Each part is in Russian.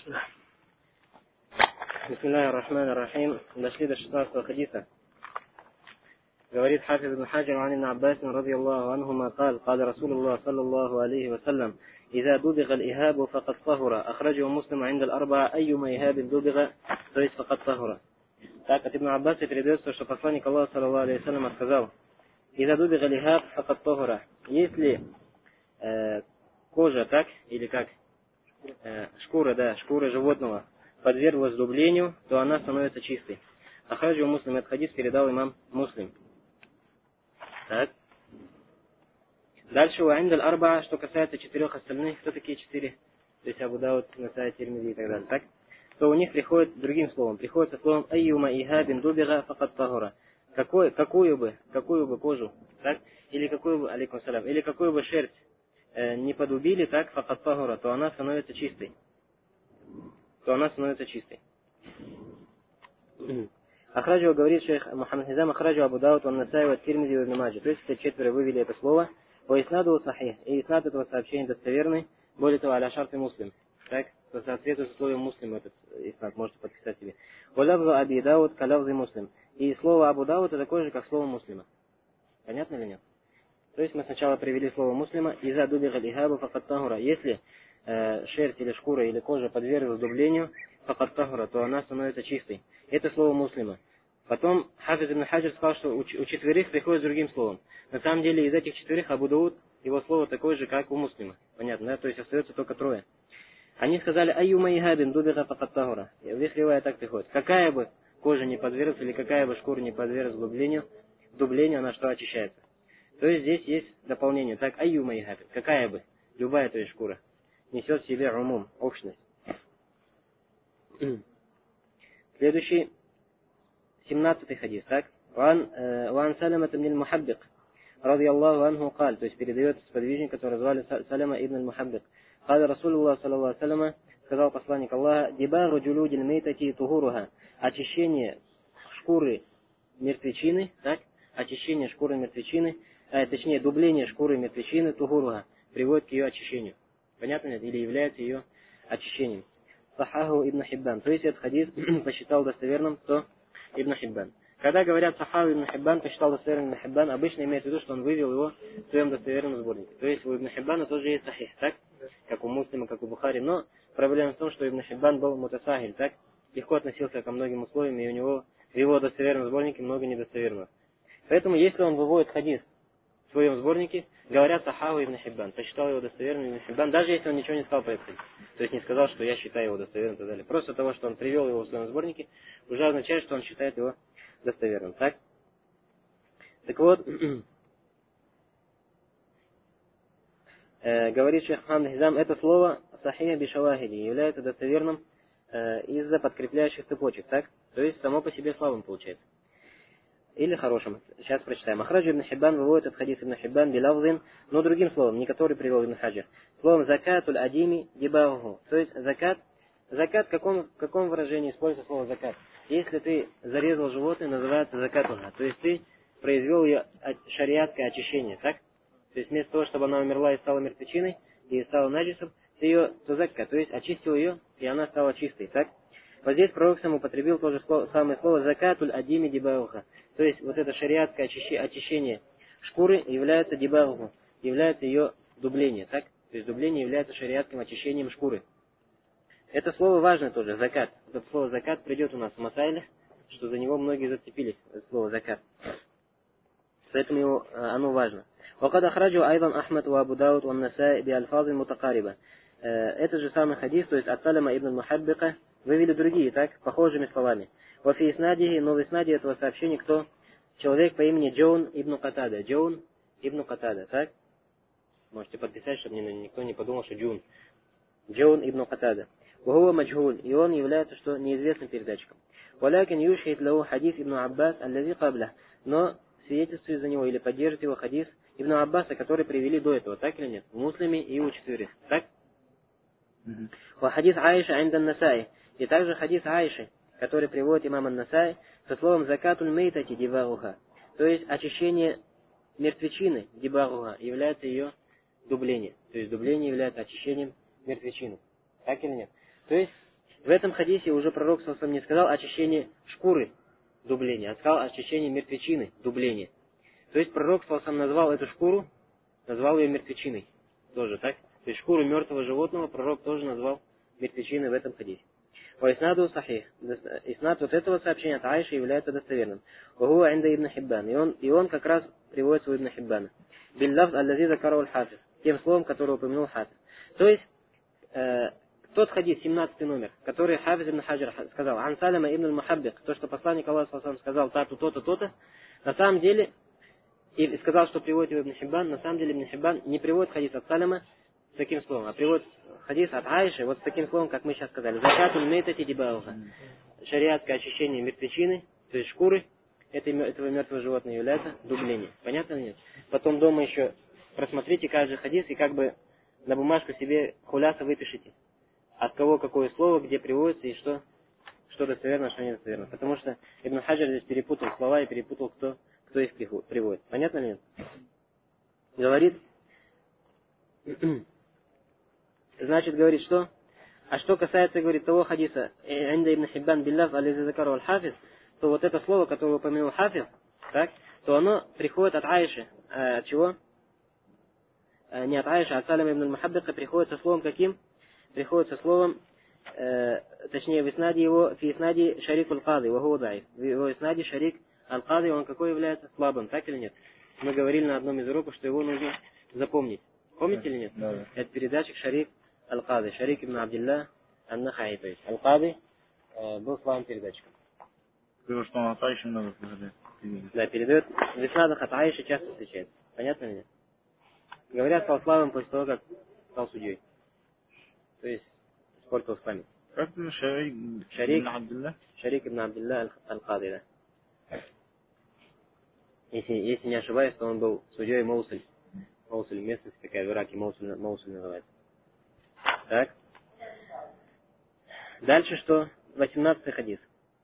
Бисмиллахи рахмани рахим. Дошли до 16-го хадиса. Говорит Хафиз ибн Хаджар عن ابن عباس رضي الله عنهما قال قال رسول الله صلى الله عليه وسلم إذا دبغ الإهاب فقد طهر أخرجه مسلم عند الأربعة أيما إهاب دبغ то есть فقد طهر. Так от Ибн Аббаса передается, что посланник Аллаха саллаллаху алейхи ва саллям сказал: «Иза дубига лихаб факат тохура». Если кожа, так, или как, шкура животного подверглась дублению, то она становится чистой. Ахраджу Муслим, этот хадис передал имам Муслим. Так. Дальше у Индаль Арба, что касается четырех остальных, кто такие четыре? То есть Абу Дауд, Насай, Тирмизи и так далее. Так? То у них приходит другим словом. Приходит со словом «Айюма ихабин дубига факат тахура». Какую бы кожу, так? Или какую бы, алейкум салям, или какую бы шерсть не подубили, так, факат тахура, то она становится чистой. Ахраджу говорит шейх Мухаммад Низам, Ахраджу Абу Дауд, Насай, Тирмизи и Ибн Маджа. То есть это четверо вывели это слово. По иснаду сахих. И иснад этого сообщения достоверный. Более того, аля шарты муслим. Так, то соответствует условиям муслим этот иснад. Можете подписать себе. Валявзу Аби Дауд, калявзу муслим. И слово Абу Дауд это такое же, как слово муслима. Понятно или нет? То есть мы сначала привели слово муслима. Иза дубига лихабу факат тахура. Если шерсть или шкура или кожа подверглась дублению, факат тахура, то она становится чистой. Это слово муслима. Потом Хафиз ибн Хаджар сказал, что у четверых приходит с другим словом. На самом деле из этих четверых Абу Дауд, его слово такое же, как у муслима. Понятно, да? То есть остается только трое. Они сказали «Айюма ихабин дубига факат тахура». В их ривая так приходит. Какая бы кожа не подверглась, или какая бы шкура не подверглась дублению, она что очищается. То есть здесь есть дополнение. Так, «Айюма ихабин». Какая бы, любая то есть шкура, несет в себе умум, общность. Следующий, 17-й хадис, так? Ван Салама ибн аль-Мухаббик, ради Аллаху анху каль, то есть передает сподвижник, который звали Салама ибн аль-Мухаббик. Каля Расулуллах, саллаллаху алейхи, сказал посланник Аллаха: «Дибару джулюдиль мейтати тухуруха». Очищение шкуры мертвечины, так? Очищение шкуры мертвечины, точнее, дубление шкуры мертвечины тухуруха приводит к ее очищению. Понятно ли? Или является ее очищением. Сахаху ибн Хиббан. То есть этот хадис посчитал достоверным, кто? Ибн Хиббан. Когда говорят Сахаху ибн Хиббан, посчитал достоверным Ибн Хиббан, обычно имеется в виду, что он вывел его в своем достоверном сборнике. То есть у Ибн Хиббана тоже есть сахих, так? Как у Муслима, как у Бухари. Но проблема в том, что Ибн Хиббан был мутасахиль, так? Легко относился ко многим условиям, и у него в его достоверном сборнике много недостоверного. Поэтому, если он выводит хадис в своем сборнике, говорят Сахаху ибн Хиббан, посчитал его достоверным Ибн Хиббан, даже если он ничего не сказал по этому. То есть не сказал, что я считаю его достоверным и так далее. Просто того, что он привел его в своем сборнике, уже означает, что он считает его достоверным. Так? Так вот, говорит шейх Мухаммад Хизам, это слово сахиха бишавахиди является достоверным из-за подкрепляющих цепочек. Так? То есть само по себе слабым получается. Или хорошим. Сейчас прочитаем. Ахраджу ибн Хиббан выводит этот хадис ибн Хиббан билавзин, но другим словом, не который привел ибн Хаджар. Словом закатуль адими дибаху. То есть закат в каком выражении используется слово закат? Если ты зарезал животное, называется закатуха. То есть ты произвел ее шариатское очищение, так? То есть вместо того, чтобы она умерла и стала мертвечиной, и стала наджисом, ты ее тузакка, то есть очистил ее, и она стала чистой, так? Вот здесь пророк сам употребил то же самое слово закатуль адими дибауха. То есть вот это шариатское очищение шкуры является дибауху, является ее дубление, так? То есть дубление является шариатским очищением шкуры. Это слово важно тоже, закат. Это слово закат придет у нас в масайле, что за него многие зацепились, это слово закат. Поэтому оно важно. وقد أخرجه أيضا أحمد وأبو داود والنسائي بألفاظ متقاربة. Это же самый хадис, то есть от Салама ибн Мухаббика, вывели другие, так, похожими словами. Вафи иснадихи, но в иснаде этого сообщения кто? Человек по имени Джоун ибн Катада. Джоун ибн Катада, так? Можете подписать, чтобы никто не подумал, что Джоун. Джоун ибн Катада. Вахуа маджхуль, и он является, что неизвестным передатчиком. Валякин юшхид лау хадис ибн Аббас, аллази кабля. Но свидетельствует за него или поддержит его хадис ибн Аббаса, который привели до этого, так или нет? В Муслиме и у четверых, так? Хадис Аиша анда Насаи. И также хадис Аиши, который приводит имам ан-Насаи со словом закатуль мейтати дибаруха. То есть очищение мертвечины дибаруха является ее дубление. То есть дубление является очищением мертвечины. Так или нет? То есть В этом хадисе уже пророк ﷺ не сказал очищение шкуры, дубление, а сказал очищение мертвечины, дубление. То есть пророк ﷺ назвал эту шкуру, назвал ее мертвечиной. Тоже так? То есть шкуру мертвого животного пророк тоже назвал мертвечиной в этом хадисе. وإسناده صحيح. Иснад вот этого сообщения от Аиши является достоверным. وهو عند ابن حبان. И он как раз приводится у Ибн Хиббана. باللفظ الذي ذكره الحافظ. Тем словом, которое упомянул Хафиз. То есть, тот хадис, 17 номер, который Хафиз ибн Хаджар сказал, Ан Салама ибн аль-Мухаббик, то, что посланник Аллаха сказал, тату, то-то, то-то, на самом деле, и сказал, что приводит его Ибн Хиббан, на самом деле Ибн Хиббан не приводит хадис от Салама с таким словом, а приводит хадис от Аиши вот с таким словом, как мы сейчас сказали. Закатун мейтати дибауха. Шариатское очищение мертвечины, то есть шкуры этого мертвого животного является дубление. Понятно или нет? Потом дома еще просмотрите каждый хадис и как бы на бумажку себе хуляса выпишите. От кого какое слово, где приводится и что достоверно, что недостоверно. Потому что Ибн Хаджар здесь перепутал слова и перепутал, кто их приводит. Понятно или нет? Говорит, значит, говорит, что? А что касается, говорит, того хадиса, «Инда ибн Хиббан билляф ализи закару аль-хафиз», то вот это слово, которое упомянул Хафиз, так, то оно приходит от Аиши. От чего? Не от Аиши, а от Салама ибн аль-Мухаббика приходит со словом каким? Приходит со словом, точнее, в иснаде его, фи иснаде шарик аль-Кади, ваху даиф. В его иснаде шарик аль-Кади, он какой является? Слабым, так или нет? Мы говорили на одном из уроков, что его нужно запомнить. Помните или нет? Да. Это передатчик шарик аль-Кади, шарик ибн Абдилла ан-Нахаи, то есть аль-Кади был слабым передатчиком. Потому что он от Аиши много передает. Да, передает. В иснадах от Аиши часто встречается. Понятно или нет? Говорят, стал слабым после того, как стал судьей. То есть, испортил память. Как это Шарик ибн Абдилла? Шарик ибн Абдилла аль-Кади, да. Если не ошибаюсь, то он был судьей Моусуль. Моусуль, местность такая в Ираке, Моусуль называется. Так. Дальше что? 18-й хадис.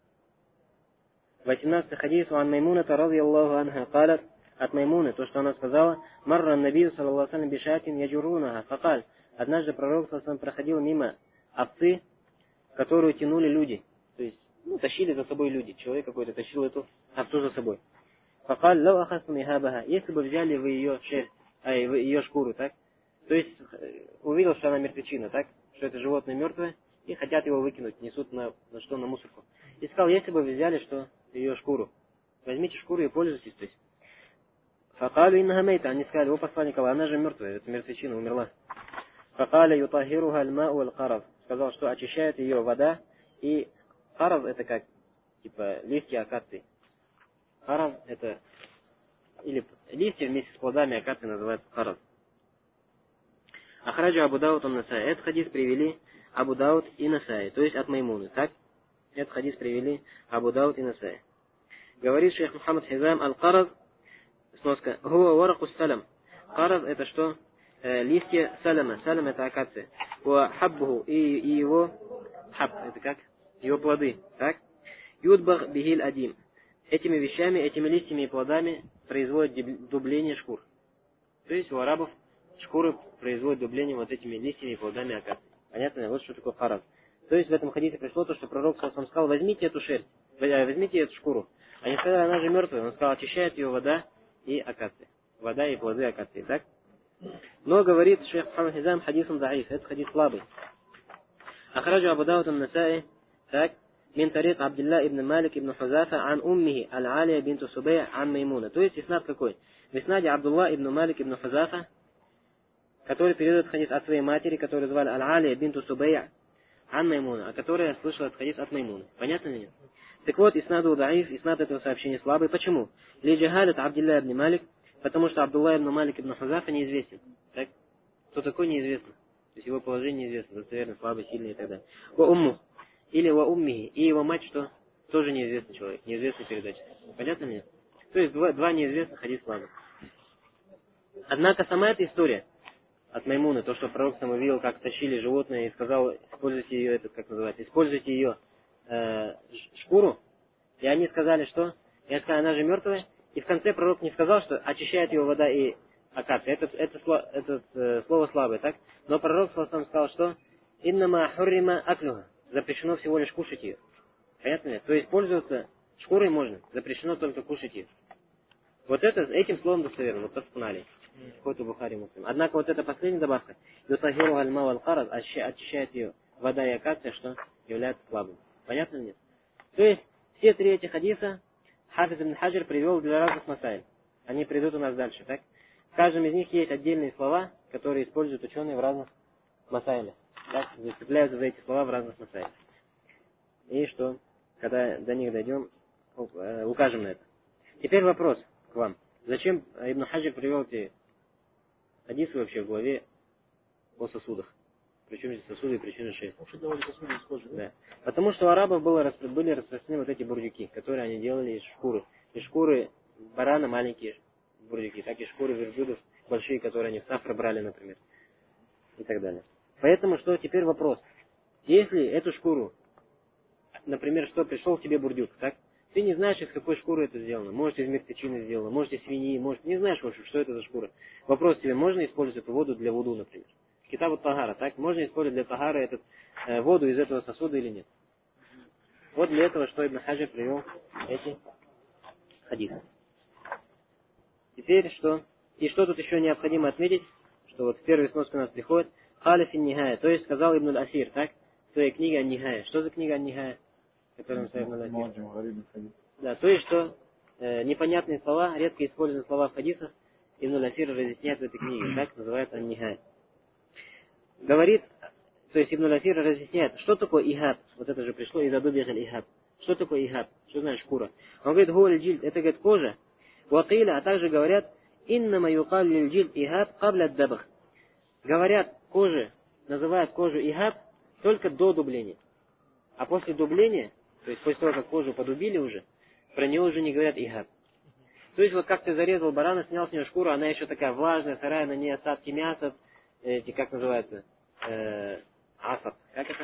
18-й хадис у Маймуната радийаллаху анха قالت, от Маймуны, то, что она сказала, марра набию саллаллаху алейхи бишатин яджурунаха факаль. Однажды пророк саллаллаху проходил мимо овцы, которую тянули люди. То есть, тащили за собой люди. Человек какой-то тащил эту овцу за собой. Факаль лау ахасу михабаха. Если бы взяли вы ее шерсть, ее шкуру, так? То есть, увидел, что она мертвечина, так? Что это животное мертвое, и хотят его выкинуть, несут на мусорку. И сказал, если бы вы взяли, что ее шкуру, возьмите шкуру и пользуйтесь, то есть. Факалю иннаха мейта, они сказали, о посланник Аллаха, она же мертвая, это мертвечина, умерла. Факаля ютахируха аль-мау аль-карав. Сказал, что очищает ее вода, и карав это как, типа, листья акации. Карав это, или листья вместе с плодами акации называется карав. Ахраджа Абу Дауд ан-Насаи. Этот хадис привели Абу Дауд и Насаи, то есть от Маймуны, так? Этот хадис привели Абу Дауд и Насаи. Говорит шейх Мухаммад Хизам, аль-карав, сноска, хуа варакус салам. Карав это что? Листья салама. Салам это акация. Ва хаббуху и его хабб, это как? Его плоды, так? Юдбах бихиль адим. Этими вещами, этими листьями и плодами производят дубление шкур. То есть у арабов шкуры производят дубление вот этими листьями и плодами акации. Понятно? Вот что такое хараз. То есть в этом хадисе пришло то, что пророк сам сказал, возьмите эту шерсть, возьмите эту шкуру. Они сказали, она же мертвая. Он сказал, очищает ее вода и акация. Вода и плоды акации, так? Но говорит шейх Мухаммад Хизам, хадисун даиф. Это хадис слабый. Ахраджа Абу Дауд ан-Насаи, так? Мин тарик Абдилла ибн Малик ибн Хузафа ан уммихи аль-Алия бинту Субей ан Маймуна. То есть иснад какой? В иснаде Абдулла ибн Малик ибн Хузафа, который передает хадис от своей матери, которую звали аль-Алия бинту Субей ан Маймуна, а которая слышала этот хадис от Маймуны. Понятно ли нет? Так вот, иснаду даиф, иснад этого сообщения слабый. Почему? Ли джахалят Абдилла ибн Малик, потому что Абдулла ибн Малик ибн Хузафа неизвестен. Так? Кто такой неизвестно? То есть его положение неизвестно, достоверно, слабый, сильный и так далее. Ва умму. Или ва уммихи. И его мать, что? Тоже неизвестный человек, неизвестный передатчик. Понятно ли нет? То есть два неизвестных хадис слабых. Однако сама эта история от Маймуны, то, что пророк сам увидел, как тащили животное и сказал, используйте ее, используйте ее шкуру, и они сказали, что? И они сказали, она же мертвая, и в конце пророк не сказал, что очищает его вода и акация. Это слово слабое, так? Но пророк сам сказал, что? Иннама хуррима аклюха. запрещено всего лишь кушать ее. Понятно ли? То есть пользоваться шкурой можно, запрещено только кушать ее. Вот это, этим словом достоверно, вот таскунали. Какой-то Бухари Муслим. Однако вот эта последняя добавка, ютахиру альма валь карад, очищает ее вода и акация, что является слабым. Понятно ли нет? То есть все три этих хадиса Хафиз ибн Хаджар привел для разных масаиль. Они придут у нас дальше, так? В каждом из них есть отдельные слова, которые используют ученые в разных масаилях. Так? Зацепляются за эти слова в разных масаилях. И что, когда до них дойдем, укажем на это. Теперь вопрос к вам. Зачем Ибн Хаджар привел эти хадисы вообще в главе о сосудах? Причем здесь сосуды и причины шеи? Да. Потому что у арабов были распространены вот эти бурдюки, которые они делали из шкуры. Из шкуры барана маленькие бурдюки, так и шкуры верблюдов большие, которые они в сафра брали, например. И так далее. Поэтому что теперь вопрос. Если эту шкуру, например, что пришел к тебе бурдюк, так? Ты не знаешь, из какой шкуры это сделано. Может, из мертвечины сделано, может, из свиньи, может, не знаешь, в общем, что это за шкура. Вопрос тебе, можно использовать эту воду для вуду, например? Китабу тагара, так? Можно использовать для тагара воду из этого сосуда или нет? Вот для этого, что Ибн Хаджар привел эти хадисы. Теперь что? И что тут еще необходимо отметить, что вот в первой сноски у нас приходит Халифин Нихая, то есть сказал Ибн Асир, так? В своей книге Ан-Нихая. Что за книга Ан-Нихая? Которую он сказал Ибн Асир? Да, то есть что непонятные слова, редко используемые слова в хадисах, Ибн Асир разъясняет в этой книге, так называется Ан-Нихая. Говорит, то есть Ибн Асир разъясняет, что такое ихаб. Вот это же пришло из адубихаль ихаб. Что такое ихаб? Что значит шкура? Он говорит, гуаль джильд, это говорит кожа. Вакиля, а также говорят, иннама юкаль джильд ихаб кабля дабах. Говорят, кожи, называют кожу ихаб только до дубления. А после дубления, то есть после того, как кожу подубили уже, про нее уже не говорят ихаб. То есть вот как ты зарезал барана, снял с нее шкуру, она еще такая влажная, сырая, на ней остатки мяса, эти, как называется, асад, как это?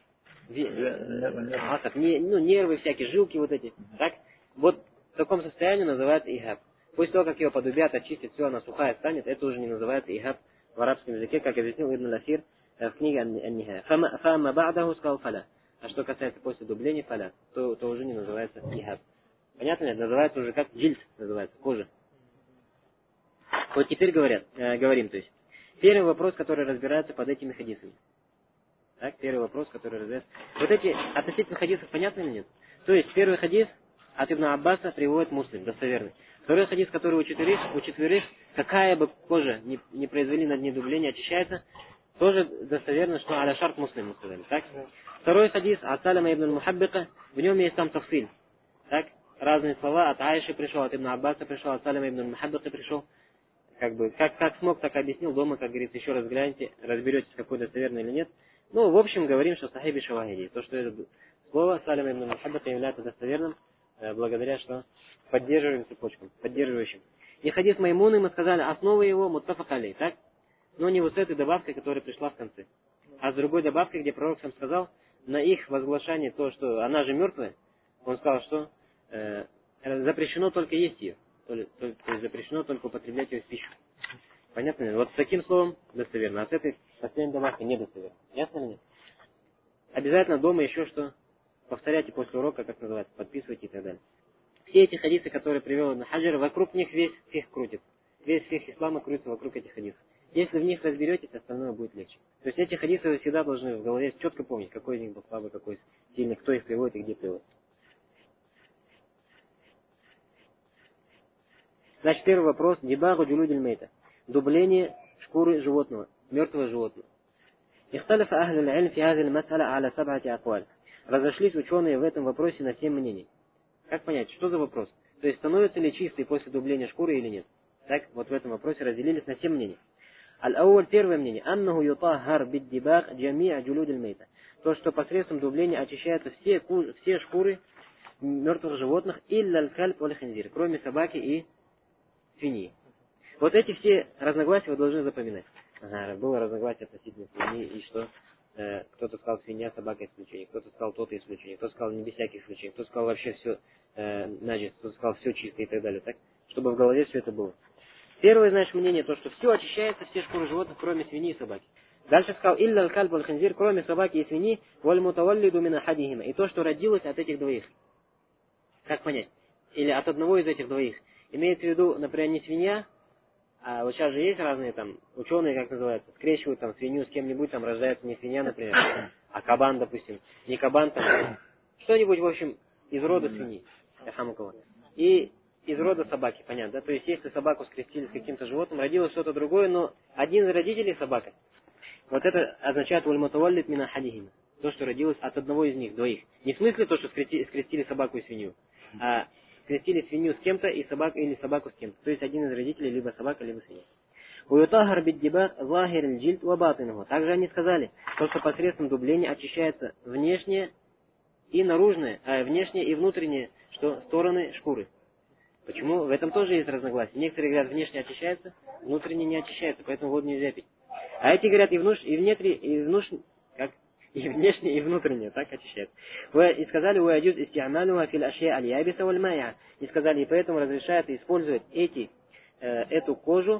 Асад, нервы всякие, жилки вот эти, так? Вот в таком состоянии называют ихаб. После того, как ее подубят, очистят, все, она сухая станет, это уже не называется ихаб в арабском языке, как объяснил Ибн Асир в книге Ан-Нихая. Фама ба'даху сказал фаля. А что касается после дубления фаля, то уже не называется ихаб. Понятно ли? Называется уже как джильд, называется, кожа. Вот теперь говорим, то есть. Первый вопрос, который разбирается под этими хадисами. Так, первый вопрос, который разбирается. Вот эти относительно хадисов понятно или нет? То есть, первый хадис от Ибн Аббаса приводит Муслим, достоверный. Второй хадис, который у четверых, какая бы кожа не произвели над ней дубление, очищается, тоже достоверно, что аля шарт Муслим, мы сказали. Так? Второй хадис от Салама ибн Мухаббика, в нем есть там тафсиль. Так? Разные слова, от Аиши пришел, от Ибн Аббаса пришел, от Салама ибн Мухаббика пришел. Как смог, так объяснил, дома, как говорится, еще раз гляньте, разберетесь, какой достоверный или нет. Ну, в общем, говорим, что сахиби шавахиди. То, что это слово Салама ибн Мухаббика является достоверным, благодаря что поддерживаем цепочкам, поддерживающим. И хадис Маймуны, мы сказали, основа его муттафак алей, так? Но не вот с этой добавкой, которая пришла в конце. А с другой добавкой, где пророк сам сказал, на их возглашение то, что она же мертвая, он сказал, что запрещено только есть ее. То есть запрещено только употреблять ее в пищу. Понятно ли? Вот с таким словом достоверно, а с этой последней добавкой недостоверно. Ясно ли нет? Обязательно дома еще что повторяйте после урока, как называется, подписывайте и так далее. Все эти хадисы, которые привел Ибн Хаджар, вокруг них весь фих крутит. Весь фих ислама крутится вокруг этих хадисов. Если в них разберетесь, остальное будет легче. То есть эти хадисы вы всегда должны в голове четко помнить, какой из них был слабый, какой сильный, кто их приводит и где приводит. Значит, первый вопрос. Дибагу джулудиль мейта. Дубление шкуры животного, мертвого животного. Ихталифа ахлю аль-илм фи хазил мас'аля аля саб'ати акваль. Разошлись ученые в этом вопросе на 7 мнений. Как понять, что за вопрос? То есть становится ли чистой после дубления шкуры или нет? Так, вот в этом вопросе разделились на 7 мнений. Аль-ауаль, первое мнение. Аннаху ютахар биддибаг джами'a джулудиль мейта. То, что посредством дубления очищаются все шкуры мертвых животных, илля аль-кальб валь-хинзир, кроме собаки и свиньи. Вот эти все разногласия вы должны запоминать. Ага, было разногласие относительно свиньи, и что кто-то сказал свинья, собака исключение, кто-то сказал то-то исключение, кто-то сказал не без всяких исключений, кто-то сказал вообще все наджис, кто-то сказал все чисто и так далее, так? Чтобы в голове все это было. Первое, знаешь, мнение, то, что все очищается, все шкуры животных, кроме свиньи и собаки. Дальше сказал, илля аль-кальб аль-хинзир, кроме собаки и свиньи, валь мутаваллиду мин ахадихима. И то, что родилось от этих двоих. Как понять? Или от одного из этих двоих. Имеется в виду, например, не свинья, а вот сейчас же есть разные там ученые, как называется, скрещивают там свинью с кем-нибудь, там рождается не свинья, например, а кабан, допустим. Не кабан, там что-нибудь, в общем, из рода свиньи. И из рода собаки, понятно, да? То есть, если собаку скрестили с каким-то животным, родилось что-то другое, но один из родителей собака. Вот это означает «Вальмутаваллит мина хадихима». То, что родилось от одного из них, двоих. Не в смысле то, что скрестили собаку и свинью, а скрестили свинью с кем-то и собаку, или собаку с кем-то. То есть, один из родителей либо собака, либо свинья. «Уютахар биддибах захир аль-джильд ва батинуху». Также они сказали, то, что посредством дубления очищается внешнее и наружное, внешнее и внутреннее, что стороны шкуры. Почему? В этом тоже есть разногласия. Некоторые говорят, внешне очищается, внутренне не очищается, поэтому воду нельзя пить. А эти говорят, и внешне, и внутренне, так очищается. И сказали, уаджуз истиамалуха фил ашья аль-ябиса валь майя. И сказали, и поэтому разрешается использовать эту кожу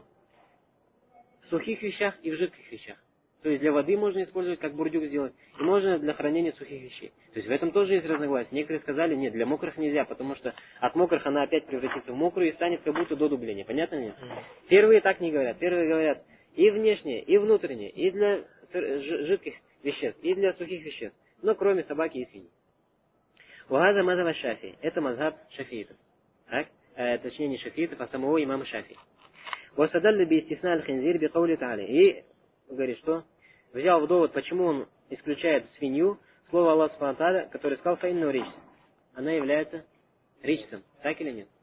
в сухих вещах и в жидких вещах. То есть для воды можно использовать, как бурдюк сделать, и можно для хранения сухих вещей. То есть в этом тоже есть разногласия. Некоторые сказали, нет, для мокрых нельзя, потому что от мокрых она опять превратится в мокрую и станет как будто до дубления. Понятно нет? Первые так не говорят. Первые говорят и внешнее, и внутреннее, и для жидких веществ, и для сухих веществ. Но кроме собаки и свиньи. Угаза мазава шафи. Это мазхаб шафиитов. Так? Точнее не шафиитов, а самого имама Шафи. Васадалли би истисна аль-хинзир би каули та'али. И говорит, что взял в довод, почему он исключает свинью, слово Аллаха Субхану ва Тааля, который сказал фаинну ричс. Она является ричсом. Так или нет?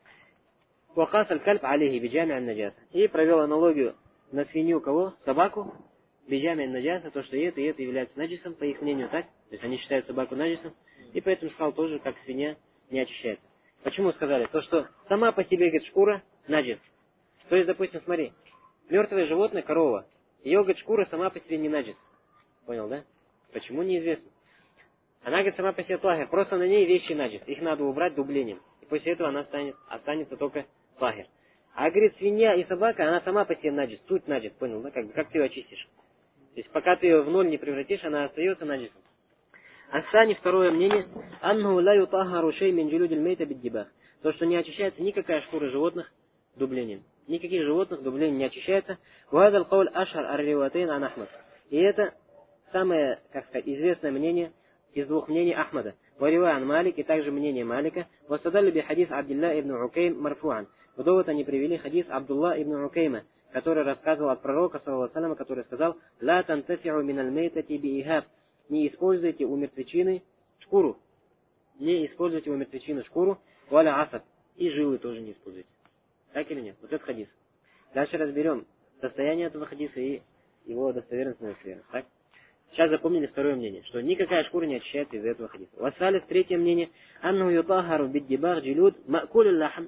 Вахас аль-кальб алейхи биджами аль-наджаса. И провел аналогию на свинью кого? Собаку. Биджами аль-наджаса, то, что и это является наджисом, по их мнению, так? То есть они считают собаку наджисом. И поэтому сказал тоже, как свинья не очищается. Почему сказали? То, что сама по себе, говорит, шкура наджис. То есть, допустим, смотри, мертвое животное, корова, ее, говорит, шкура сама по себе не наджис. Понял, да? Почему, неизвестно. Она, говорит, сама по себе тахир. Просто на ней вещи наджис. Их надо убрать дублением. И после этого она останется только тахир. А, говорит, свинья и собака, она сама по себе наджис. Суть наджис, понял, да? Как ты ее очистишь? То есть, пока ты ее в ноль не превратишь, она остается наджисом. Асани, второе мнение, аннаху ла ютахару шей мин джулудиль мейта биддибах. То, что не очищается никакая шкура животных дублением. Никаких животных дублением не очищается. Вадал кауль ашар ар-риватейн ан Ахмад. И это самое, как сказать, известное мнение из двух мнений Ахмада. Варивай ан Малик, и также мнение Малика. Васадалли би хадис Абдилла ибн Укейм марфуан. В довод они привели хадис Абдулла ибн Укейма, который рассказывал от пророка, саллаллаху алейхи ва саллям, который сказал: «Ла тантаси'у миналь мейтати би ихаб». Не используйте у мертвечины шкуру. Не используйте у мертвечины шкуру. Валя асад. И жилы тоже не используйте. Так или нет? Вот этот хадис. Дальше разберем состояние этого хадиса и его достоверность, недостоверность. Так? Сейчас запомнили второе мнение, что никакая шкура не очищается из этого хадиса. Вассалис, третье мнение. Анну ютахару биддибах джилюд макулю лахм.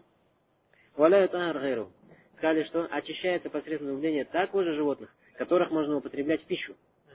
Валя ютахар гайру. Сказали, что очищается посредством дубления так кожи животных, которых можно употреблять в пищу.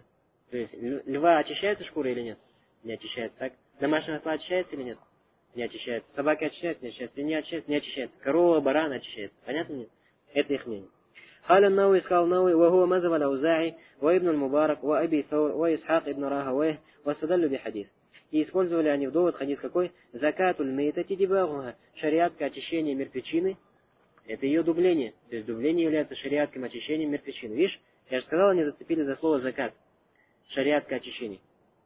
То есть льва очищается шкура или нет? Не очищается. Так? Домашняя осла очищается или нет? Не очищается. Собаки очищаются, не очищаются. Свинья очищается, не очищается. Корова, баран очищается. Понятно нет? Это их мнение. قال النووي قال النووي وهو مذهب الأوزاعي وابن المبارك وأبي ثور وإسحاق ابن راهويه واستدل بحديث. И использовали они в довод хадис какой? Закатуль мейтати дибагуха. Шариатка очищения мертвечины. Это ее дубление. То есть дубление является шариатком очищения мертвечины. Видишь? Я же сказал, они зацепили за слово закат. Шариатка очищения.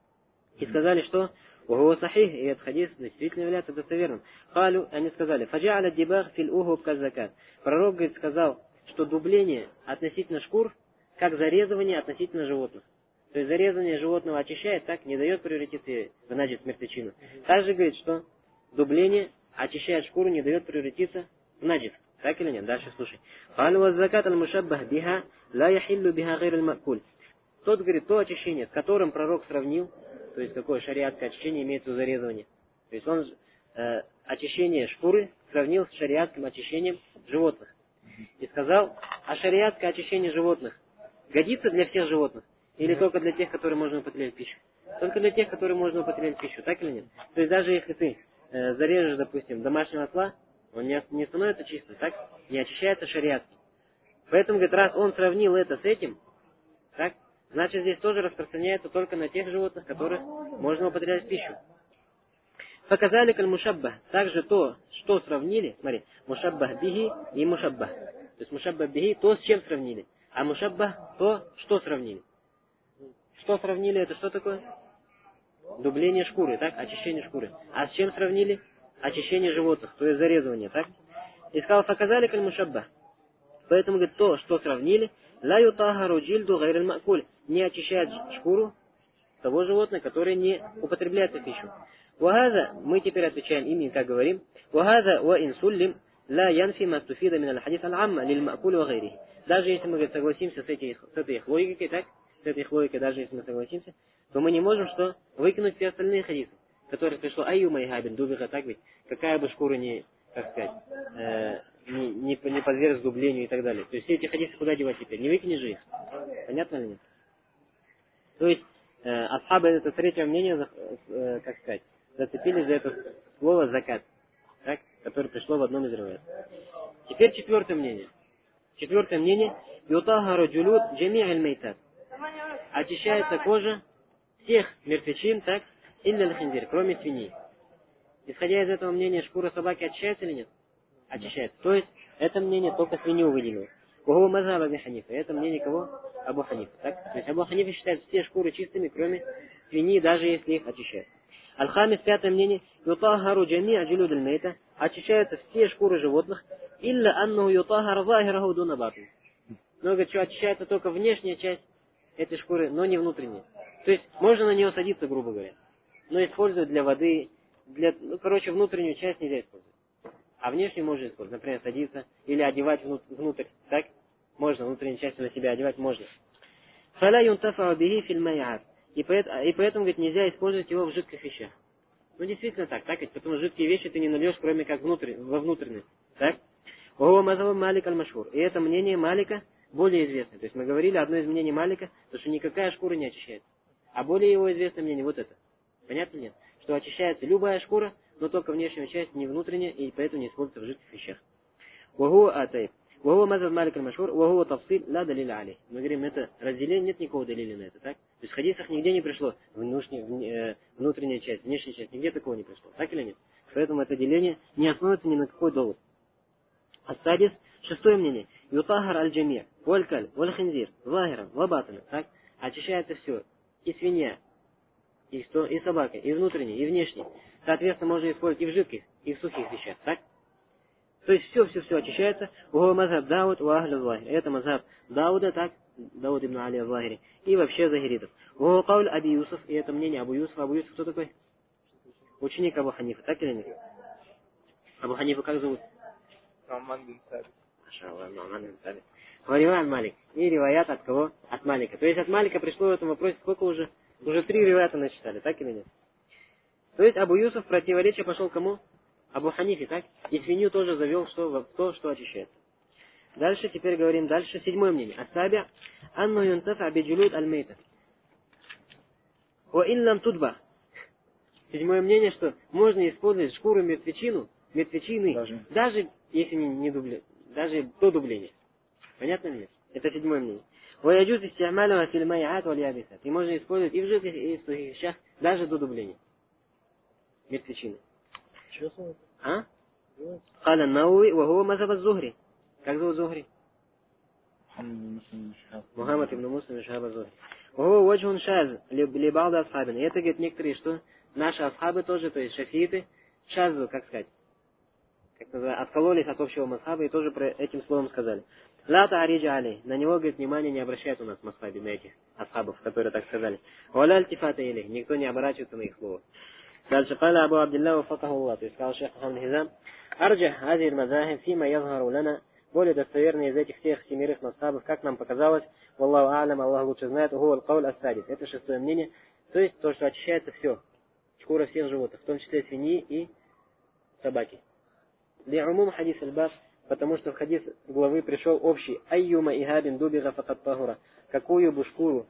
И сказали, что وهو صحيح, и этот хадис действительно является достоверным. Халю, они сказали, фаджа'аля дибах фил ухуб казакат. Пророк, говорит, сказал, что дубление относительно шкур, как зарезывание относительно животных. То есть зарезывание животного очищает, так, не дает превратиться в наджис мертвечину. Также говорит, что дубление очищает шкуру, не дает превратиться в наджис. Так или нет? Дальше слушай. Халю ваззакат аль-мушаббах биха ла яхиллу биха гайр аль-макуль. Тот, говорит, то очищение, с которым пророк сравнил, то есть какое шариатское очищение имеется в зарезывании. То есть он очищение шкуры сравнил с шариатским очищением животных. И сказал, а шариатское очищение животных годится для всех животных? Или только для тех, которые можно употреблять в пищу? Только для тех, которые можно употреблять в пищу, так или нет? То есть даже если ты зарежешь, допустим, домашнего осла, он не становится чистым, так? Не очищается шариатским. Поэтому, говорит, раз он сравнил это с этим, так? Значит, здесь тоже распространяется только на тех животных, которых можно употреблять в пищу. Показали каль-мушаббах. Также то, что сравнили, смотри, мушаббах бихи и мушаббах. То есть мушаббах бихи, то, с чем сравнили. А мушаббах, то, что сравнили. Что сравнили, это что такое? Дубление шкуры, так? Очищение шкуры. А с чем сравнили? Очищение животных, то есть зарезывание, так? И сказал, показали каль-мушаббах. Поэтому, говорит, то, что сравнили, ла ютахару джильду гайраль макуль, не очищает шкуру того животного, которое не употребляется в пищу. Вахаза, мы теперь отвечаем ими, как говорим, вахаза ва инсуллим ла янфи мастуфида мин аль-хадис аль-амма лиль макуль ва гайри. Даже если мы, говорит, согласимся с этой их логикой, так? С этой их логикой, даже если мы согласимся, то мы не можем что? Выкинуть все остальные хадисы, которые пришло айюма и габин, дубиха, так ведь, какая бы шкура не, как сказать, не подверг дублению и так далее. То есть все эти хадисы куда девать теперь? Не выкинешь же их. Понятно ли нет? То есть асхабы это третье мнение, как сказать, зацепились за это слово закат, так, которое пришло в одном из риваят. Теперь четвертое мнение. Четвертое мнение. Ютахару джулуд джами аль-мейтат. Очищается кожа всех мертвечин, так, илля аль-хинзир, кроме свиньи. Исходя из этого мнения, шкура собаки очищается или нет? Очищается. То есть, это мнение только свинью выделило. Кого мазхаб Абу Ханифа? Это мнение кого? Абу Ханифа. Так? То есть, Абу Ханифа считает все шкуры чистыми, кроме свиньи, даже если их очищают. Аль-Хамис, пятое мнение. Ютахару джами аджулюд аль-мейта. Очищаются все шкуры животных. Илля аннаху ютахар захираху дуна батн. Но, говорит, что очищается только внешняя часть этой шкуры, но не внутренняя. То есть, можно на нее садиться, грубо говоря. Но использовать для воды, внутреннюю часть нельзя использовать. А внешнюю можно использовать. Например, садиться или одевать внутрь. Так? Можно, внутреннюю часть на себя одевать можно. Фаля юнтафа бихи филь май'ат. И поэтому, говорит, нельзя использовать его в жидких вещах. Ну, действительно так, ведь потому что жидкие вещи ты не нальешь, кроме как во внутренность. Так? Ого мазхаб Малик аль-Машхур. И это мнение Малика более известное. То есть мы говорили, одно из мнений Малика, что никакая шкура не очищается. А более его известное мнение вот это. Понятно нет? Что очищается любая шкура, но только внешняя часть, не внутренняя, и поэтому не используется в жидких вещах. Ваху мазхаб Малик аль-Машхур, ваху тафсиль ла далиля алей. Мы говорим, это разделение, нет никакого далиля на это, так? То есть в хадисах нигде не пришло внутренняя часть, внешняя часть, нигде такого не пришло, так или нет? Поэтому это деление не основывается ни на какой довод. Ас-садис, шестое мнение. Ютахар аль-джамир, валь-каль, валь-хинзир, захиран, вабатана, так? Очищается все, и свинья, и собака, и внутренняя, и внешняя. Соответственно, можно использовать и в жидких, и в сухих вещах, так? То есть все очищается. Угу мазхаб Дауд ва ахлю захир. Это мазхаб Дауда, так? Дауд ибн Али al-Захири. И вообще захиритов. Угу кауль Аби Юсуф. И это мнение Абу Юсуфа. Абу Юсуф кто такой? Ученик Абу Ханифа, так или нет? Абу Ханифа как зовут? Ну'ман бин Сабит. Машаллах, Ну'ман бин Сабит. Риваят Малик. И риваят от кого? От Малика. То есть от Малика пришло в этом вопросе сколько уже? Уже 3 риваята насчитали, так или нет? То есть Абу Юсуф противоречие пошел кому? Абу Ханифе, так? И свинью тоже завел в то, что очищается. Дальше, теперь говорим дальше. Седьмое мнение. Ас-саби' анну юнтафа биджулуд аль-мейта. Ва иллам тудба. Седьмое мнение, что можно использовать шкуру мертвечины, даже если не дубление, даже до дубления. Понятно ли? Это седьмое мнение. Ва яджуз исти'малуха фил май'ат валь ябисат. И можно использовать и в жидких, и в сухих вещах, даже до дубления мертвечины. А? Каля Науи, вахуа мазхаб az-Зухри. Как зовут Зухри? Мухаммад ибн Муслим Шахаб az-Зухри. Вахуа ваджхун шаз ли ба'да асхабина. И это, говорит, некоторые, что наши асхабы тоже, то есть шафииты, шазу, как сказать, откололись от общего мазхаба и тоже про этим словом сказали. Ла та'риджа алей. На него, говорит, внимание не обращает у нас в мазхабе, на этих асхабов, которые так сказали. Валя альтифата илей. Никто не оборачивается на их слово. Дальше, قال Абу Абдилла вафакаху Аллах, то есть сказал шейх Мухаммад Хизам, арджах хазир мазахиб фима язгару лана, более достоверный из этих всех 7 мазхабов, как нам показалось, валлаху а'лам, Аллах лучше знает, уху аль-кауль ас-садис. Это шестое мнение, то есть то, что очищается все, шкура всех животных, в том числе свиньи и собаки. Би'умум хадис аль-баб, потому что в хадис главы пришел общий, айюма ихабин дубига факат тахура, какую бы шкуру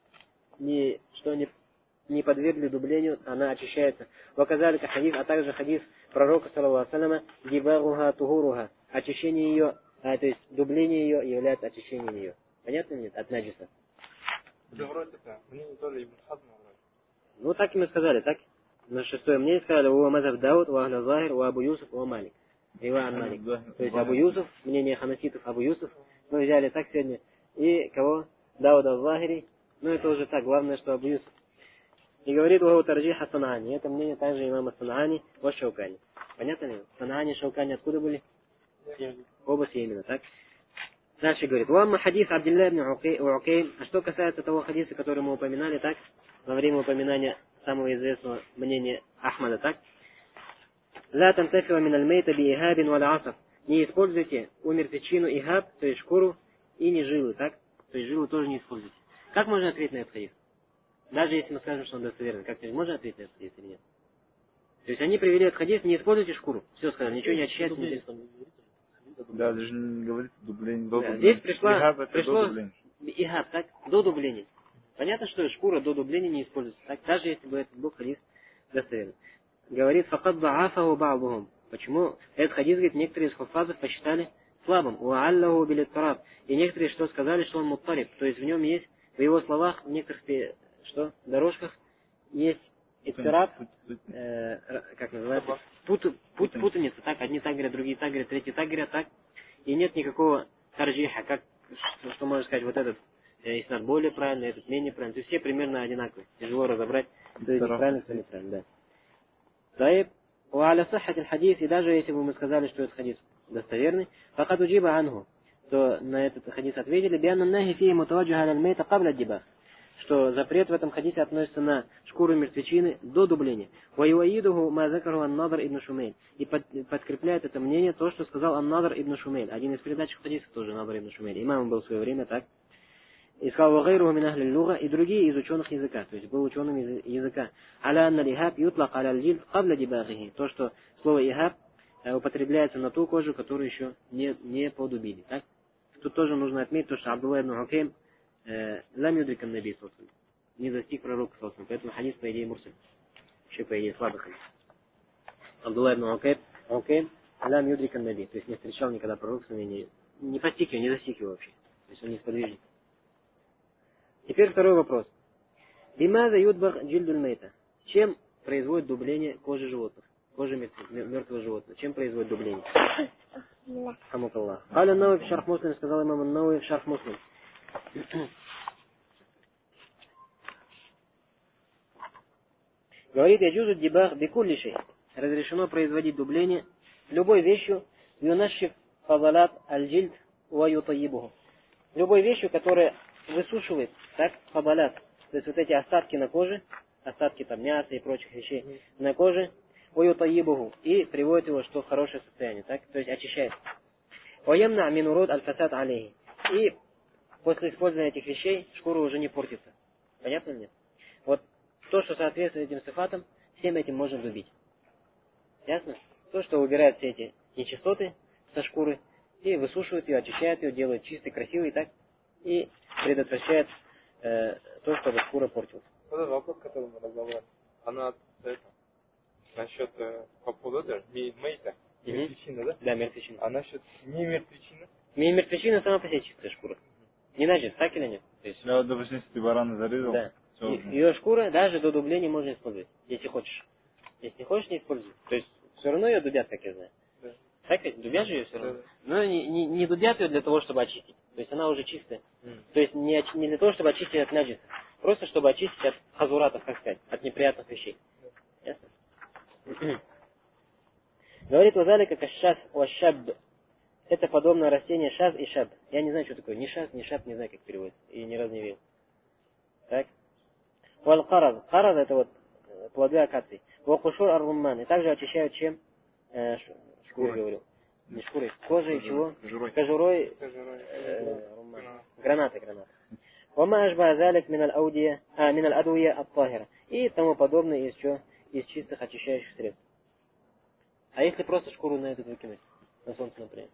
не подвергли дублению, она очищается. Ваказали хадис, а также хадис пророка, саллаллаху алейхи, дибагуха тухуруха, очищение ее, то есть дубление ее является очищением ее. Понятно нет? От наджиса. Да вроде так. Мне тоже Ибн Хазм вроде. Ну, так и мы сказали, так? На шестое мнение сказали, у Мазав Дауд, у Ахля Захир, у Абу Юсуф, у Малик. Иван Малик. То есть Абу Юсуф, мнение ханафитов Абу Юсуф, мы взяли так сегодня. И кого? Дауда Аль-Захири. Ну, это уже так, главное, что Абу Юсуф. И говорит Угау Тарджиха Санаани. Это мнение также имама Санаани о Шаукани. Понятно ли? Санаани и Шаукани откуда были? Оба именно, так? Дальше говорит, «Уамма хадис Абдилля ибн Уакейм». А что касается того хадиса, который мы упоминали, так? Во время упоминания самого известного мнения Ахмада, так? «Ла тантафила мин аль-мейта би ихабин валя асаф». Не используйте у мертвечину ихаб, то есть шкуру, и не жилы, так? То есть жилы тоже не используйте. Как можно ответить на этот хадис? Даже если мы скажем, что он достоверный, как можно ответить на этот хадис или нет? То есть они привели этот хадис, не используйте шкуру. Все сказали, ничего не очищайте, не Да, даже не говорит дубление. да, здесь пришло до дубления. ихаб, так, до дубления. Понятно, что шкура до дубления не используется, так, даже если бы этот был хадис достоверный. Говорит, факад да'афаху ба'бухум. Почему? Этот хадис, говорит, некоторые из хуфазов посчитали слабым. Уа'аллаху билиттараб. И некоторые что сказали, что он муттариб. То есть в нем есть, в его словах, в некоторых дорожках есть иттираб, как называется, путаница, так, одни так говорят, другие так говорят, третьи так говорят, так, и нет никакого тарджиха, как, что можно сказать, вот этот иснад более правильный, этот менее правильный, то есть все примерно одинаковые, тяжело разобрать, кто из них правильный, кто неправильный, да. Таиб, وعلى صحة الحديث, и даже если бы мы сказали, что этот хадис достоверный, فقد أجيب عنه, то на этот хадис ответили, بأن النهي فيه متوجه على الميت قبل الدباغ, что запрет в этом хадисе относится на шкуру мертвечины до дубления. وَيُؤَيِّدُهُ مَا ذَكَرُهُ النَّضْرِ ибн Шумейль. И подкрепляет это мнение то, что сказал Ан-Надр ибн Шумейль. Один из передатчиков хадисов тоже Надр ибн Шумейль. Имам был в свое время, так. И сказал وَغَيْرُهُ مِنْ أَهْلِ اللُّغَةِ, и другие из ученых языка. То есть был ученым языка. عَلَى أَنَّ الْإِهَابِ يُطْلَقَ عَلَى الْجِلْدِ قَبْلَ دِبَاغِهِ. То, что слово «ихаб» употребляется на ту кожу, которую еще не подубили. Так? Тут тоже нужно отметить то, что Абдулла ибн Хукейм лам юдрикан наби, собственно. Не достиг пророка, собственно. Поэтому хадис, по идее, мурсаль. Еще, по идее, слабый хадис. Абдулла ибн Хукейм лам юдрикан наби. То есть не встречал никогда пророка, не постиг его, не достиг его вообще. То есть он не сподвижник. Теперь второй вопрос. Бимаза юдбах джильдуль мейта. Чем производит дубление кожи животных? Кожи мертвого животного. Чем производит дубление? Хамукаллах. Аля Науи в шарх Муслим, сказал имам Науи в шарх Муслим. Говорит, яджузу дибах бикулли шей. Разрешено производить дубление любой вещью, юнашиф фазалат аль-джильд ва ютайибуху. Любой вещью, которая высушивает, так, фазалат. То есть вот эти остатки на коже, остатки там мяса и прочих вещей на коже, ва ютайибуху, и приводит его что в хорошее состояние, так, то есть очищает. Ваямна мин урод аль-фасад алейхи. И после использования этих вещей шкура уже не портится. Понятно ли? Вот то, что соответствует этим сифатам, всем этим можно дубить. Ясно? То, что убирает все эти нечистоты со шкуры, и высушивает ее, очищает ее, делает чистой, красивой, так, и предотвращает то, чтобы шкура портилась. Вот этот вопрос, который мы разобрали, она насчет по поводу мейта, мертвечины, да? Да, мертвечина. А насчет не мертвечины? Мертвечина сама по себе чистая шкура. Не значит, так или нет? То есть, Ну, допустим, если ты барана зарезал, да. Ее шкура даже до дубления можно использовать, если хочешь. Если не хочешь, не используй. То есть все равно ее дубят, как я знаю. Да. Так ведь? Дубят же ее все равно. Да. Но не дубят ее для того, чтобы очистить. То есть она уже чистая. То есть не для того, чтобы очистить от наджиса. Просто чтобы очистить от хазуратов, как сказать, от неприятных вещей. Ясно? Говорит Вазалика кашшас уашаб. Это подобное растение шаз и шаб. Я не знаю, что такое. Ни шаз, ни шаб, не знаю, как переводится. И ни разу не видел. Так. Вал караз. Караз это вот плоды акации. Вакушур ар-румман. И также очищают чем? Шкурой говорил. Не шкурой. Кожей чего? Кожурой. Румман. Гранаты. Вама ажба азалик миналь адуя ат-тахира. И тому подобное из чистых очищающих средств. А если просто шкуру на этот выкинуть? На солнце, например.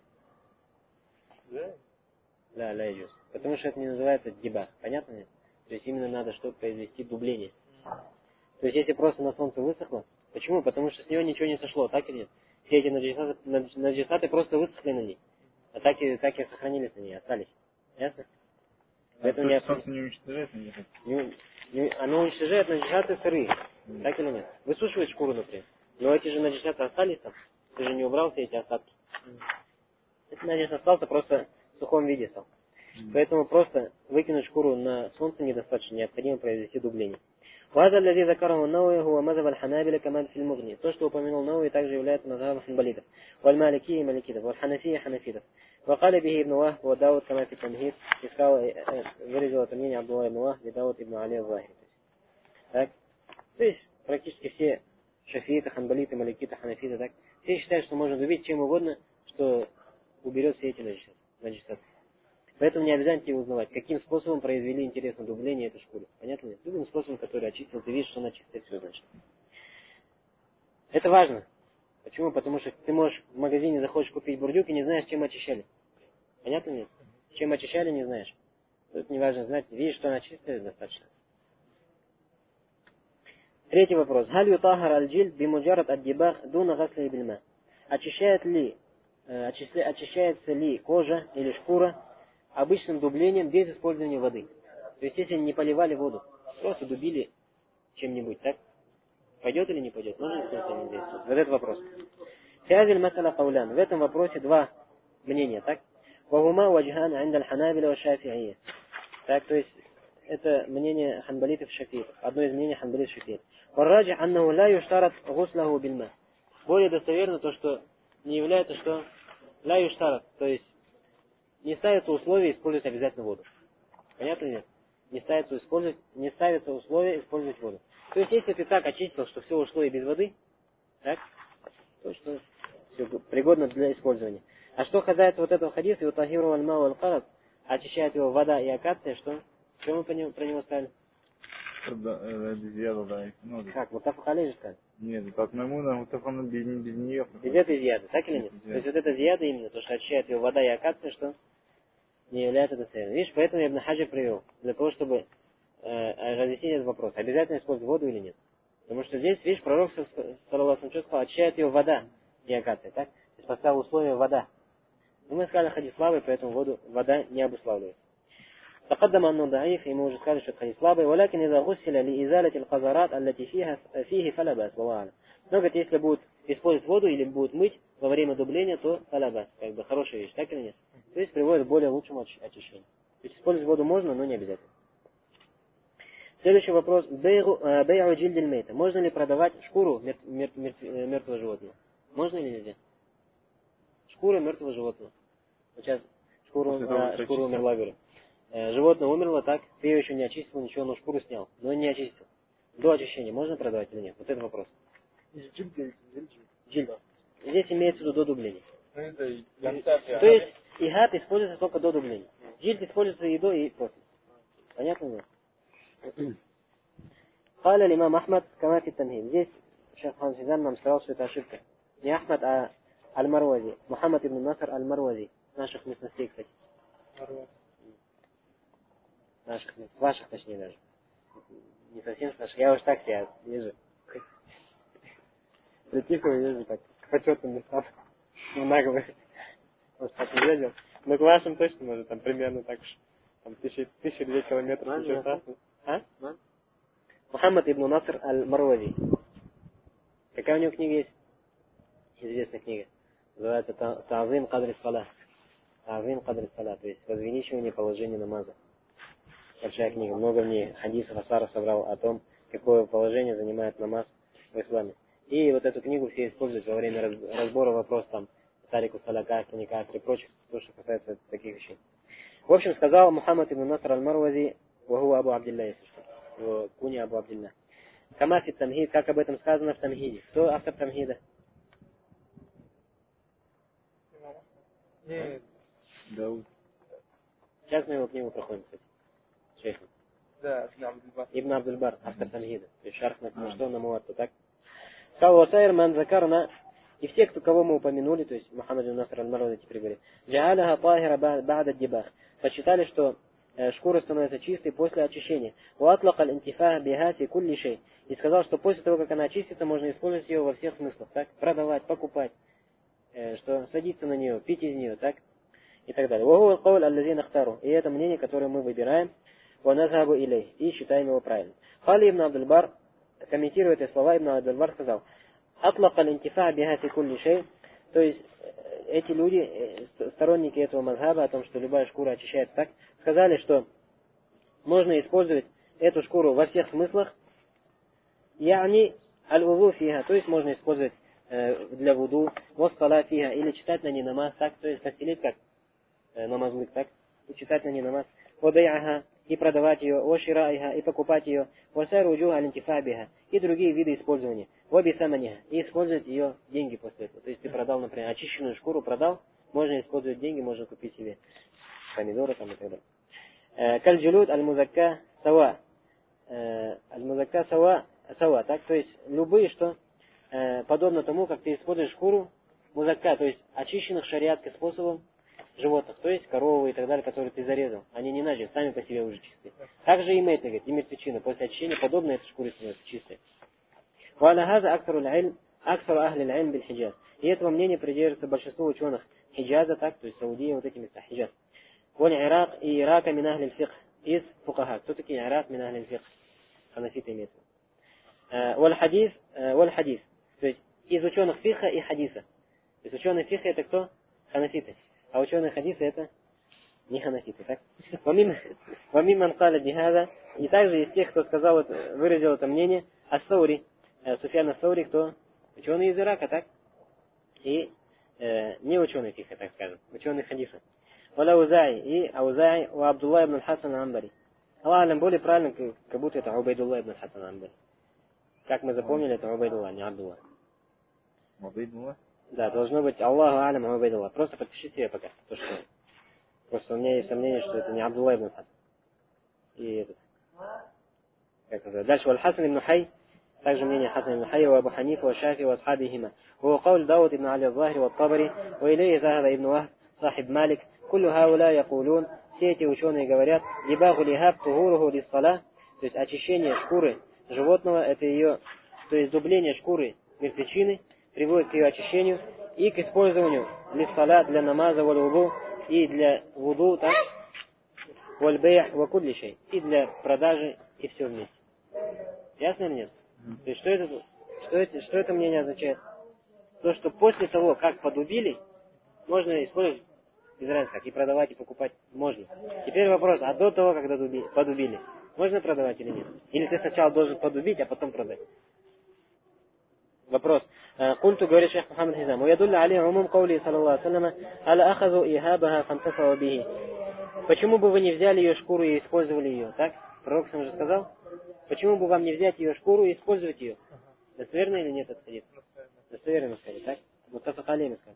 Да, ляйджус. Потому что это не называется дибах. Понятно нет? То есть именно надо что произвести дубление. То есть если просто на солнце высохло. Почему? Потому что с него ничего не сошло, так или нет? Все эти наджисаты просто высохли на ней. А так и сохранились на ней, остались. Ясно? Поэтому То есть солнце не уничтожает наджихат? оно уничтожает наджихаты сырые. Так или нет? Высушивает шкуру, например. Но эти же наджихаты остались там. Ты же не убрал все эти остатки. Этот наджих остался, просто в сухом виде стал. Поэтому просто выкинуть шкуру на солнце недостаточно, необходимо произвести дубление. وهذا الذي ذكره النووي هو مذهب الحنابلة كما في المغني. То, что упомянул Науи, также является мазхабом ханбалитов. والمالكية маликитов, والحنفية حنفитов. وقال به ابن وهب وداود كما في التمهيد. Выразил это мнение Абдулла ибн Вахб и Дауд ибн Али аль-Захири. Так? То есть практически все шафииты, ханбалиты, маликиты, ханафиты, так? Все считают, что можно добить чем угодно, что уберет все эти наджисаты. Поэтому не обязательно тебе узнавать, каким способом произвели интересное дубление этой шкуры. Понятно ли? Любым способом, который очистил, ты видишь, что она чистая, все значит. Это важно. Почему? Потому что ты можешь в магазине заходишь купить бурдюк и не знаешь, чем очищали. Понятно ли? Чем очищали, не знаешь. Тут не важно знать, видишь, что она чистая, достаточно. Третий вопрос. Халь ютахар аль-джильд бимуджарат ад-дибах дуна гасли бильма. Очищается ли кожа или шкура обычным дублением без использования воды? То есть, если не поливали воду, просто дубили чем-нибудь, так? Пойдет или не пойдет? Можно использовать здесь? Вот этот вопрос. Фиазиль масаля каулян. В этом вопросе два мнения, так? Вагума ваджхан андаль ханабиля ва шафи'ия. Так, то есть, это мнение ханбалитов и шафиитов. Одно из мнений ханбалитов и шафиитов. Варраджи аннаху ла юштарат гуслаху бильма. Более достоверно то, что не является, что ла юштарат, то есть не ставится условие использовать обязательно воду. Понятно ли нет? Не ставится условие использовать воду. То есть, если ты так очистил, что все ушло и без воды, так, то что все пригодно для использования. А что касается вот этого хадиса, его тахиру аль-мау аль-карат, очищает его вода и акация, что мы про него сказали? Как? Мутафак алейх же сказали? Нет, это от Маймуна, Мутафана без нее. Без этой зияды, так или нет? То есть вот эта зияда именно, то, что очищает его вода и акация, что не является достоверным. Видишь, поэтому Ибн Хаджар привел, для того, чтобы разъяснить этот вопрос, обязательно использовать воду или нет. Потому что здесь, видишь, пророк, саллаллаху алейхи, сказал, очищает его вода и акация, так? То есть поставил условие вода. Но мы сказали, хадис слабый, поэтому вода не обуславливает. تقدم أنه ضعيف ему уже сказали, что это хадис слабый, ولكن إذا غسل لإزالة القذرات التي فيه فلا بأس والله أعلم. Но, говорит, если будут использовать воду или будут мыть во время дубления, то фала ба'с, как бы хорошая вещь, так или нет? То есть приводит к более лучшему очищению. То есть использовать воду можно, но не обязательно. Следующий вопрос. Бей'у джильдиль мейта. Можно ли продавать шкуру мертвого животного? Можно или нельзя? Шкура мертвого животного. Вот сейчас шкура умерла, говорю. Животное умерло, так, ты ее еще не очистил, ничего, но шкуру снял. Но не очистил. До очищения можно продавать или нет? Вот это вопрос. Джильд. Здесь имеется в виду до дубления. То есть игат используется только до дубления. Джильд используется и до, и после. Понятно? Халя имам Ахмад кама фи тамхид. Здесь шейх Ханфизан нам сказал, что это ошибка. Не Ахмад, а Аль-Марвази. Мухаммад ибн Наср Аль-Марвази. Наших местностей, кстати. Ваших, точнее, даже. Не совсем с наших. Я уж так себя вижу. Притихую вижу так. К почетным местам. Ну, нагло. Может, так не видел. Но к вашим точно, может, там примерно так уж. Там 1002 километров. Ничего страшного. А? Мухаммад ибн Наср Аль-Марвази. Какая у него книга есть? Известная книга. Называется Та'зим Кадр Салах. Та'зим Кадр Салах. То есть возвеличивание положения намаза. Большая книга. Много в ней хадисов Асара собрал о том, какое положение занимает намаз в исламе. И вот эту книгу все используют во время разбора вопросов там Тарику Салака, Никах и прочих, то, что касается таких вещей. В общем, сказал Мухаммад ибн Наср Аль-Марвази, ваху Абу Абдилля, если что. Его куня Абу Абдилля. Камафи Тамхид, как об этом сказано в Тамхиде. Кто автор Тамхида? Дауд. Сейчас мы его книгу проходим, кстати. Шейх. Да, Ибн Абдуль-Бар, автор Тамхида. То есть шарх на что на Муатту, так? Сказал Васайр Ман Закарна, и все, кого мы упомянули, то есть Мухаммад ибн Наср Аль-Марвази теперь говорит, Джааляха Тахира ба'да дибах. Посчитали, что шкура становится чистой после очищения. Уатлака аль-интифа биха фи кулли шей. И сказал, что после того, как она очистится, можно использовать ее во всех смыслах, так? Продавать, покупать, что садиться на нее, пить из нее, так? и так далее. وهو القول الذي نختاره. И это мнение, которое мы выбираем. ونذهب إليه. И считаем его правильным. قال ابن عبد البر, комментируя эти слова, ибн عبد البر сказал: أطلق الانتفاع بها في كل شيء. То есть эти люди, сторонники этого мазхаба, о том, что любая шкура очищается так, сказали, что можно использовать эту шкуру во всех смыслах. يعني الوضوء فيها, то есть можно использовать для вуду, والصلاة فيها, или читать на ней намаз, так, то есть постелить как намазлык, так, и читать на ней намаз, وبيعها, и продавать ее, وشرائها, и покупать ее, وسائر وجوه الانتفاع بها, и другие виды использования, وبثمنها, и использовать ее деньги после этого. То есть ты продал, например, очищенную шкуру продал, можно использовать деньги, можно купить себе помидоры там и так далее. Кальджулют аль-музакка сава. Аль-музакка сава, так, то есть любые, что подобно тому, как ты используешь шкуру музакка, то есть очищенных шариатским способом животных, то есть коровы и так далее, которые ты зарезал. Они не начали, сами по себе уже чистые. Также и мейты, говорит, и мертвечина, после очищения подобно этой шкуре становится чистой. И этого мнения придерживается большинство ученых Хиджаза, так, то есть Саудия, вот эти места, Хиджаз. Вон Ирак и Ирака мин ахли аль-фикх, из фукаха. Кто такие Ирак мин ахли аль-фикх? Ханафиты имеют. Валь хадис, то есть из ученых фиха и хадиса. То есть ученые фиха это кто? Ханафиты. А ученые хадиса это не ханафиты, так? Вамиман каля бихаза. И также из тех, кто сказал, выразил это мнение, ас-Саури, Суфьян ас-Саури, кто? Ученый из Ирака, так? И не ученый фиха, так скажем, ученый хадиса. Валя Аузаи, и Аузаи, у Абдулла ибн Хасан Амбари. Аллах, более правильно, как будто это Убайдулла ибн Хасан Амбари. Как мы запомнили, это Убайдулла, не Абдулла. Убайдулла? Да, должно быть Аллаху алям Убайдулла. Просто подпиши себе пока. То, что... Просто у меня есть сомнение, что это не Абдулла ибн Хасан. И этот... Как называется? Дальше, Валь-Хасан ибн Хай. также мнение Хасан ибн Хайя, Абу Ханифа, Шафи, Асхабихима. هو قول داود بن علي الظاهري والطبري وإليه ذهب ابن وهب صاحب مالك كل هؤلاء يقولون все эти ученые говорят дибагу лихаб тухуруху лиссала, то есть очищение шкуры животного, это ее, то есть дубление шкуры мертвечины приводит к ее очищению и к использованию лиссала для намаза валь-вуду и для вуду, так, валь-бейх вакудли шей, и для продажи и все вместе. Ясно или нет? То есть что это мнение означает? То, что после того, как подубили, можно использовать израильский, как и продавать, и покупать можно. Теперь вопрос, а до того, когда подубили, можно продавать или нет? Или ты сначала должен подубить, а потом продать? Вопрос. Культу, говорит шейх Мухаммад Хизам, уядулля али умум каули саллаллаху алейхи аля ахазу ихабаха фантасава бихи. Почему бы вы не взяли ее шкуру и использовали ее? Так? Пророк сам же сказал. Почему бы вам не взять ее шкуру и использовать ее? Достоверно или нет этот хадис? Достоверно сказали, так? Мустафа Халими сказал.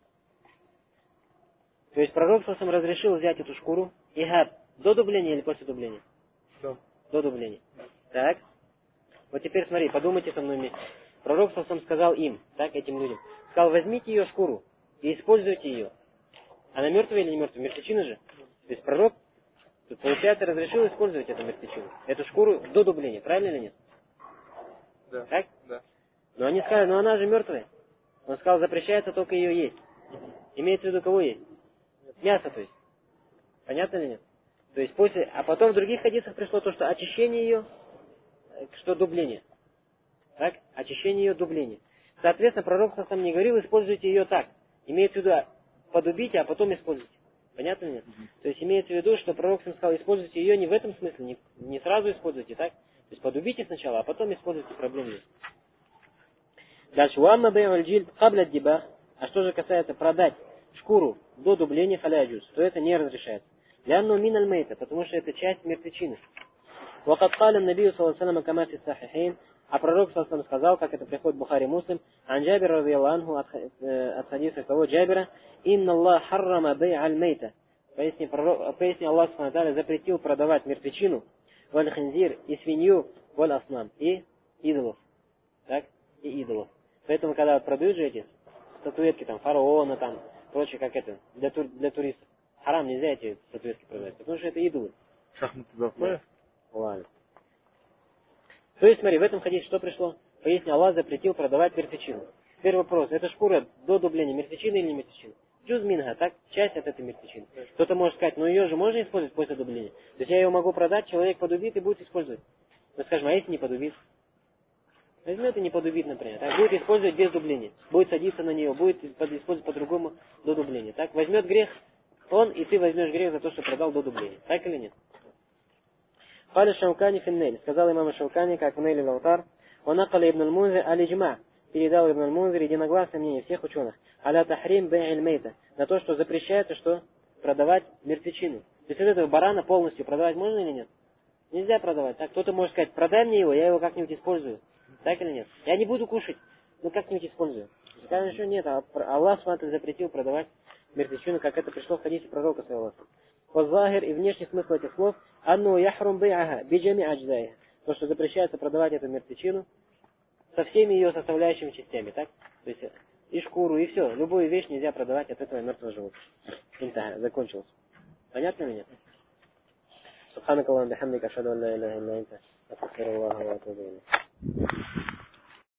То есть пророк сам разрешил взять эту шкуру ихаб до дубления или после дубления? До дубления. Так? Вот теперь смотри, подумайте со мной вместе. Пророк сам сказал им, так, этим людям, сказал, возьмите ее шкуру и используйте ее. Она мертвая или не мертвая? Мертвечина же. То есть пророк, тут, получается, разрешил использовать эту мертвечину, эту шкуру до дубления, правильно или нет? Да. Так? Да. Но они сказали, но она же мертвая. Он сказал, запрещается только ее есть. Имеется в виду, кого есть? Мясо, то есть. Понятно или нет? То есть после, а потом в других хадисах пришло то, что очищение ее, что дубление. Так? Очищение ее, дубление. Соответственно, пророк сам не говорил, используйте ее так. Имеется в виду, подубите, а потом используйте. Понятно или нет? То есть имеется в виду, что пророк сам сказал, используйте ее не в этом смысле, не сразу используйте, так? То есть подубите сначала, а потом используйте, проблем нет. Дальше. Уамма бей'уль джильд кабля дибах. А что же касается продать шкуру до дубления халяджус, то это не разрешается. Лянну мин аль-мейта, потому что это часть мертвечины. Вакад каля набию саллаллаху алейхи кама фи сахихин. А пророк саллаллаху сказал, как это приходит в Бухари Муслим, ан Джабир радийаллаху анху от хадиса того Джабира, инна Аллах харрама бей аль-мейта. Поясни Аллах субхану запретил продавать мертвечину, валь хинзир и свинью, валь аснам и идолов. Так? И идолов. Поэтому, когда продают же эти статуэтки, там, фараона, там, прочее, как это, для туристов, харам, нельзя эти статуэтки продавать, потому что это идолы. Шахматы заходят? Ладно. То есть, смотри, в этом хадисе что пришло? Поясни, Аллах запретил продавать мертвечину. Теперь вопрос, эта шкура до дубления мертвечины или не мертвечины? Джуз минха, так, часть от этой мертвечины. Кто-то может сказать, ну ее же можно использовать после дубления. То есть я ее могу продать, человек подубит и будет использовать. Мы скажем, а если не подубит? Возьмет и не подубит, например. Так, будет использовать без дубления. Будет садиться на нее, будет использовать по-другому до дубления. Так, возьмет грех он, и ты возьмешь грех за то, что продал до дубления. Так или нет? Халя Шаукани финнель. Сказал имам Шаукани, как в Нейле Лаутар, он акали ибн аль-Мунзир аль-Иджма. Передал ибн аль-Мунзир единогласное мнение всех ученых. Аля тахрим бэ'иль мейта. На то, что запрещается, что продавать мертвечину. То есть вот этого барана полностью продавать можно или нет? Нельзя продавать. Так, кто-то может сказать, продай мне его, я его как-нибудь использую. Так или нет? Я не буду кушать, но как-нибудь использую. Скажем, что нет, Аллах смотрит, запретил продавать мертвечину, как это пришло в хадисе пророка саллаллаху. Вазахир и внешний смысл этих слов, анну яхрум бей'аха биджами адждайха. То, что запрещается продавать эту мертвечину со всеми ее составляющими частями, так? То есть и шкуру, и все. Любую вещь нельзя продавать от этого мертвого животного. Интага, закончилось. Понятно ли нет? سبحانك اللهم وبحمدك أشهد أن لا إله إلا أنت أستغفر الله وأتوب إليه